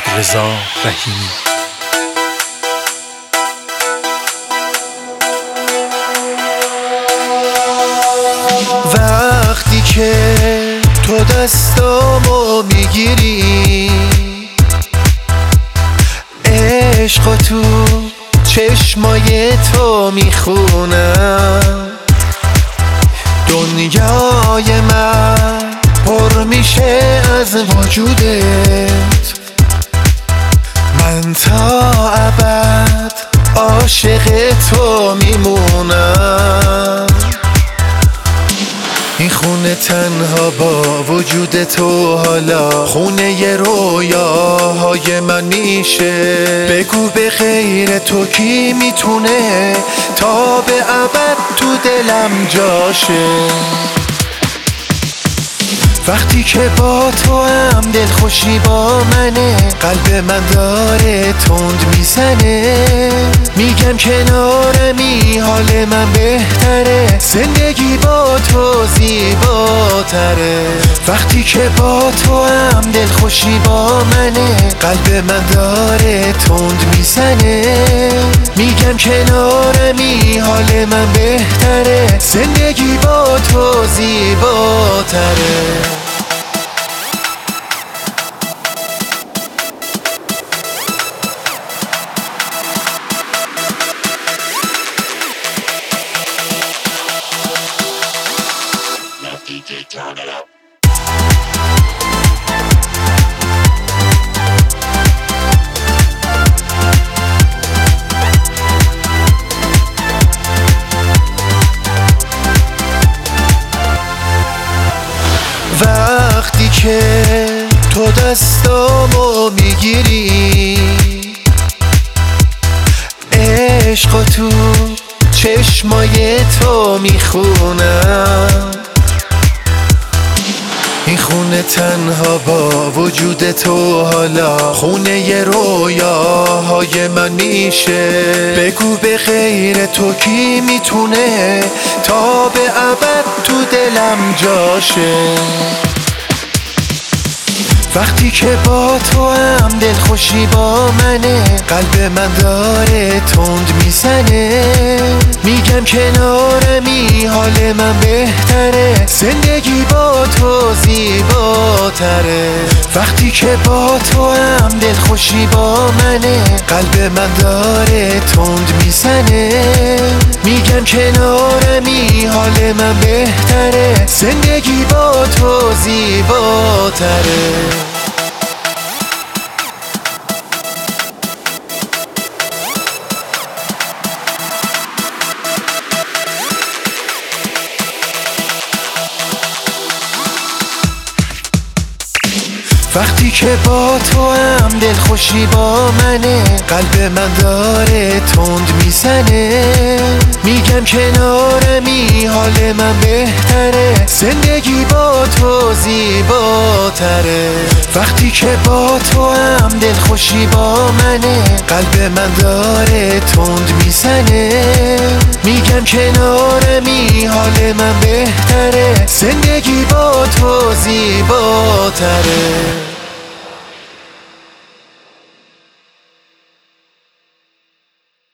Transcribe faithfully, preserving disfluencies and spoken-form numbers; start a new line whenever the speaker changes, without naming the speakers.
رضا رحیمی.
وقتی که تو دستامو میگیری، عشق تو چشمای تو میخونم، دنیای من پر میشه از وجودت، من تا ابد عاشق تو میمونم. این خونه تنها با وجود تو حالا خونه ی رویاهای من میشه. بگو به غیر تو کی میتونه تا به ابد تو دلم جاشه. وقتی که با تو هم دلخوشی با منه، قلب من داره تند میزنه، میگم کنارمی حال من بهتره، زندگی با تو زیباتره. وقتی که با تو هم دلخوشی با منه، قلب من داره تند میزنه، میگم کنارمی حال من بهتره، زندگی با تو زیباتره.
Turn it up.
وقتی که تو دستامو میگیری، عشق تو چشمای تو میخونم، این خونه تنها با وجود تو حالا خونه ی رویاهای من میشه. بگو به غیر تو کی میتونه تا به ابد تو دلم جاشه. وقتی که با تو هم دلخوشی با منه، قلب من داره تند میزنه، میگم کنارمی حال من بهتره، زندگی با تو زیباتره. وقتی که با تو هم دلخوشی با منه، قلب من داره تند میزنه، میگم کنارمی حال من بهتره، زندگی با تو زیباتره. وقتی که با تو هم دلخوشی با منه، قلب من داره تند میزنه، میگم کنارمی حال من بهتره، زندگی با تو زیباتره. وقتی که با تو هم دلخوشی با منه، قلب من داره تند میزنه، میگم کنارمی حال من بهتره، زندگی با تو زیباتره.